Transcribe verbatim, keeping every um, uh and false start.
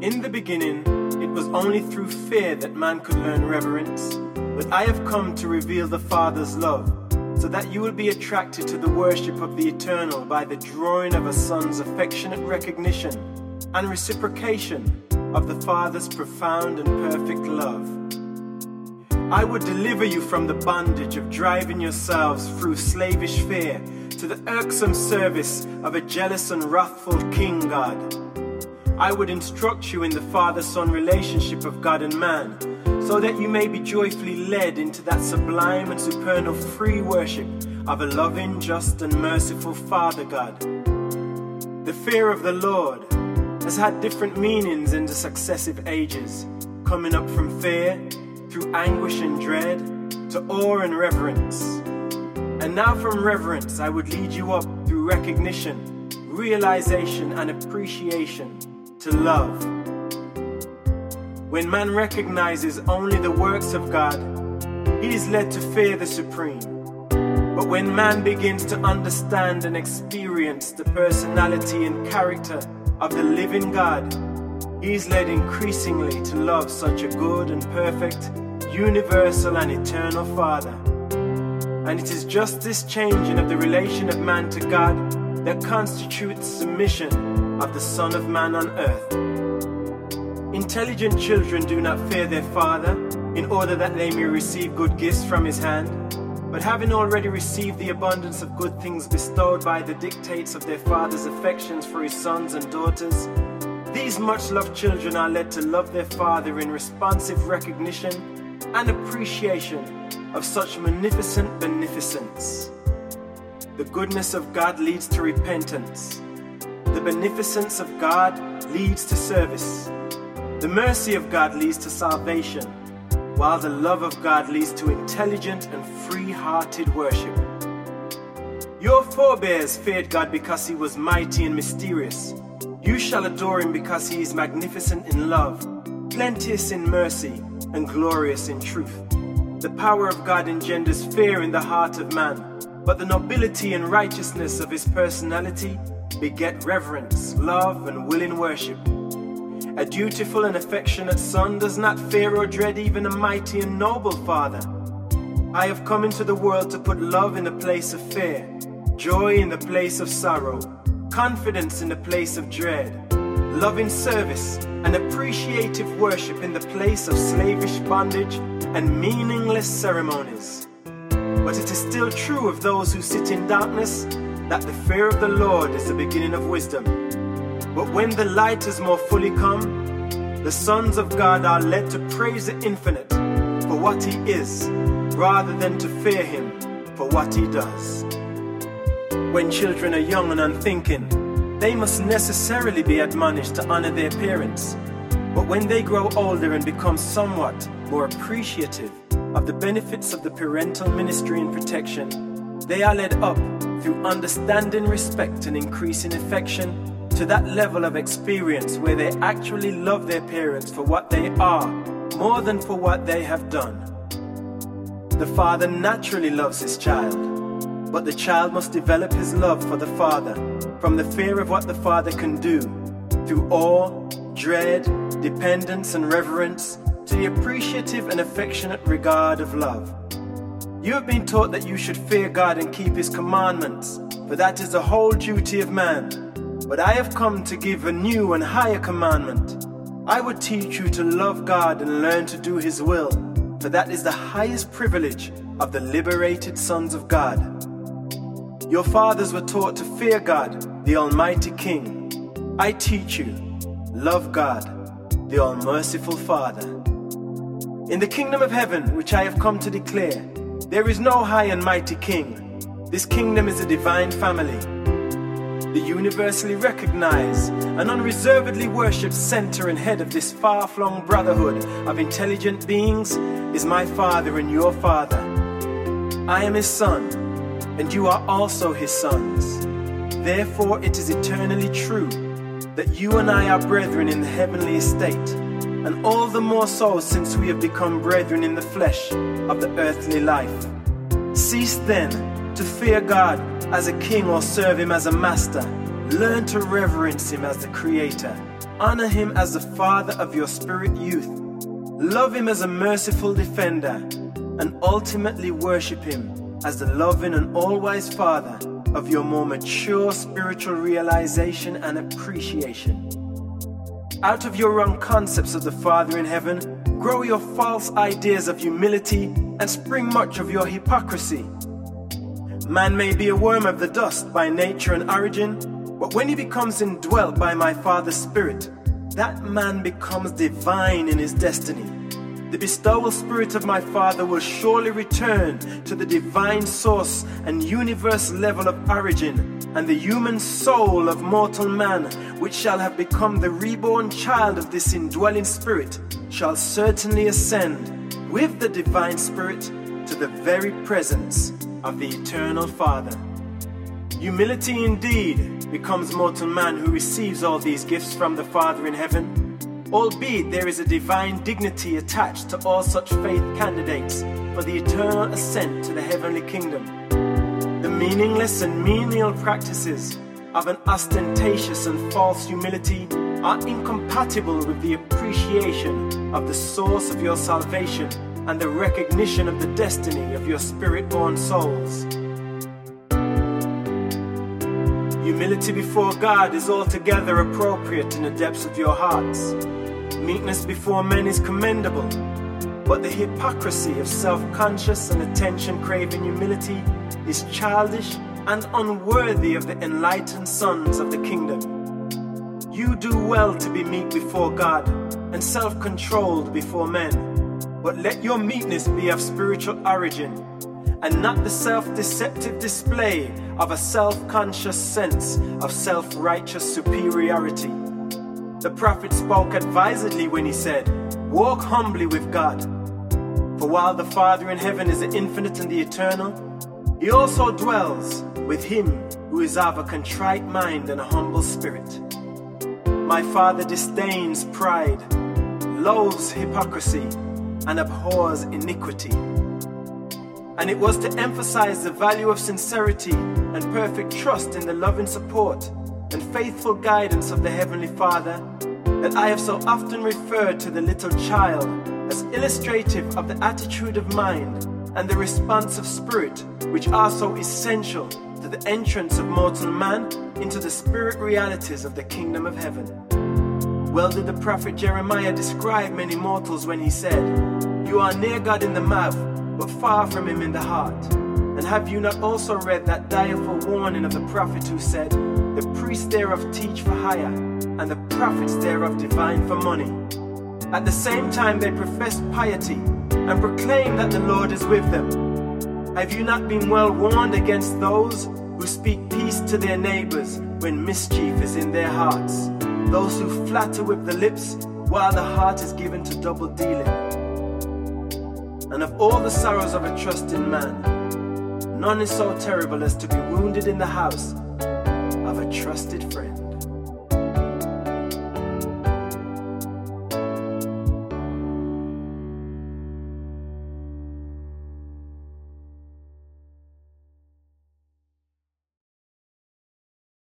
In the beginning, it was only through fear that man could learn reverence, but I have come to reveal the Father's love, so that you will be attracted to the worship of the Eternal by the drawing of a Son's affectionate recognition and reciprocation of the Father's profound and perfect love. I would deliver you from the bondage of driving yourselves through slavish fear to the irksome service of a jealous and wrathful King God. I would instruct you in the Father-Son relationship of God and man, so that you may be joyfully led into that sublime and supernal free worship of a loving, just and merciful Father God. The fear of the Lord has had different meanings in the successive ages, coming up from fear, through anguish and dread, to awe and reverence. And now from reverence I would lead you up through recognition, realization and appreciation to love. When man recognizes only the works of God, he is led to fear the supreme. But when man begins to understand and experience the personality and character of the living God, he is led increasingly to love such a good and perfect, universal and eternal Father. And it is just this changing of the relation of man to God that constitutes submission of the Son of Man on earth. Intelligent children do not fear their father in order that they may receive good gifts from his hand, but having already received the abundance of good things bestowed by the dictates of their father's affections for his sons and daughters, these much-loved children are led to love their father in responsive recognition and appreciation of such magnificent beneficence. The goodness of God leads to repentance. The beneficence of God leads to service. The mercy of God leads to salvation, while the love of God leads to intelligent and free-hearted worship. Your forebears feared God because he was mighty and mysterious. You shall adore him because he is magnificent in love, plenteous in mercy, and glorious in truth. The power of God engenders fear in the heart of man, but the nobility and righteousness of his personality beget reverence, love, and willing worship. A dutiful and affectionate son does not fear or dread even a mighty and noble father. I have come into the world to put love in the place of fear, joy in the place of sorrow, confidence in the place of dread, loving service and appreciative worship in the place of slavish bondage and meaningless ceremonies. But it is still true of those who sit in darkness that the fear of the Lord is the beginning of wisdom. But when the light has more fully come, the sons of God are led to praise the infinite for what he is, rather than to fear him for what he does. When children are young and unthinking, they must necessarily be admonished to honor their parents. But when they grow older and become somewhat more appreciative of the benefits of the parental ministry and protection, they are led up through understanding, respect, and increasing affection to that level of experience where they actually love their parents for what they are, more than for what they have done. The father naturally loves his child, but the child must develop his love for the father from the fear of what the father can do, through awe, dread, dependence, and reverence, to the appreciative and affectionate regard of love. You have been taught that you should fear God and keep his commandments, for that is the whole duty of man. But I have come to give a new and higher commandment. I would teach you to love God and learn to do his will, for that is the highest privilege of the liberated sons of God. Your fathers were taught to fear God, the Almighty King. I teach you, love God, the All-Merciful Father. In the kingdom of heaven, which I have come to declare, there is no high and mighty king. This kingdom is a divine family. The universally recognized and unreservedly worshipped center and head of this far-flung brotherhood of intelligent beings is my Father and your Father. I am his son, and you are also his sons. Therefore it is eternally true that you and I are brethren in the heavenly estate, and all the more so since we have become brethren in the flesh of the earthly life. Cease then to fear God as a king or serve him as a master, Learn to reverence him as the Creator. Honor him as the Father of your spirit youth. Love him as a merciful defender. And ultimately worship him as the loving and all-wise Father of your more mature spiritual realization and appreciation. Out of your wrong concepts of the Father in heaven, grow your false ideas of humility and spring much of your hypocrisy. Man may be a worm of the dust by nature and origin, but when he becomes indwelt by my Father's Spirit, that man becomes divine in his destiny. The bestowal spirit of my Father will surely return to the divine source and universe level of origin, and the human soul of mortal man, which shall have become the reborn child of this indwelling spirit, shall certainly ascend with the divine spirit to the very presence of the eternal Father. Humility indeed becomes mortal man who receives all these gifts from the Father in heaven, albeit there is a divine dignity attached to all such faith candidates for the eternal ascent to the heavenly kingdom. The meaningless and menial practices of an ostentatious and false humility are incompatible with the appreciation of the source of your salvation and the recognition of the destiny of your spirit-born souls. Humility before God is altogether appropriate in the depths of your hearts. Meekness before men is commendable, but the hypocrisy of self-conscious and attention-craving humility is childish and unworthy of the enlightened sons of the kingdom. You do well to be meek before God and self-controlled before men, but let your meekness be of spiritual origin and not the self-deceptive display of a self-conscious sense of self-righteous superiority. The prophet spoke advisedly when he said, "Walk humbly with God." For while the Father in heaven is the infinite and the eternal, he also dwells with him who is of a contrite mind and a humble spirit. My Father disdains pride, loathes hypocrisy, and abhors iniquity. And it was to emphasize the value of sincerity and perfect trust in the loving support and faithful guidance of the Heavenly Father that I have so often referred to the little child as illustrative of the attitude of mind and the response of spirit, which are so essential to the entrance of mortal man into the spirit realities of the kingdom of heaven. Well did the prophet Jeremiah describe many mortals when he said, "You are near God in the mouth, but far from him in the heart." And have you not also read that direful warning of the prophet who said, "The priests thereof teach for hire, and the prophets thereof divine for money"? At the same time they profess piety and proclaim that the Lord is with them. Have you not been well warned against those who speak peace to their neighbors when mischief is in their hearts? Those who flatter with the lips while the heart is given to double dealing. And of all the sorrows of a trusting man, none is so terrible as to be wounded in the house of a trusted friend.